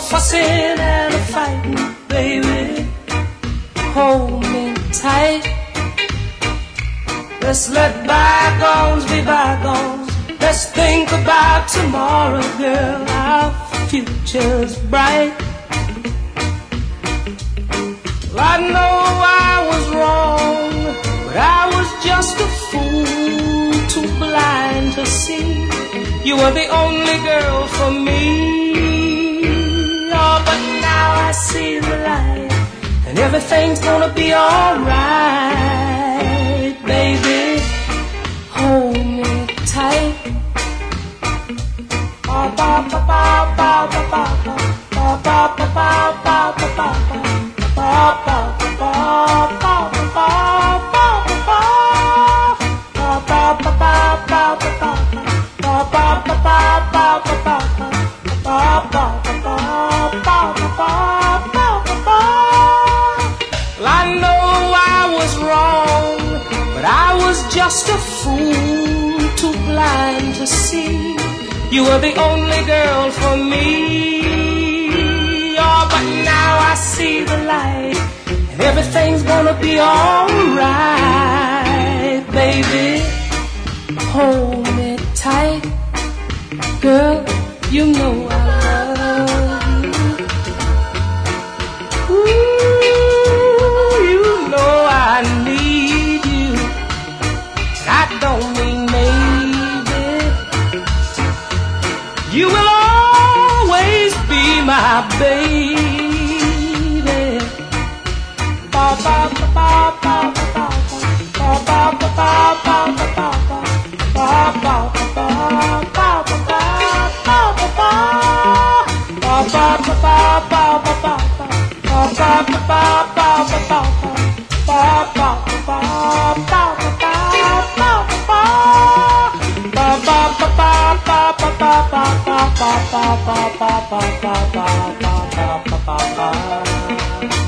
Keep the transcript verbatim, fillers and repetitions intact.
fussing and a fighting, baby. Hold me tight. Let's let bygones be bygones. Let's think about tomorrow, girl. Our future's bright. I know I was wrong, but I was just a fool, too blind to see you were the only girl for me. Oh, but now I see the light, and everything's gonna be alright, baby. Hold me tight. Ba ba ba ba ba ba ba ba ba ba ba ba ba. Just a fool, too blind to see you were the only girl for me. Oh, but now I see the light, and everything's gonna be alright, baby. Hold me tight, girl, you know I love you. Ooh, you know I need you. I don't mean maybe. You will always be my baby. Ba ba ba ba ba ba ba ba ba ba ba ba ba ba ba ba ba ba.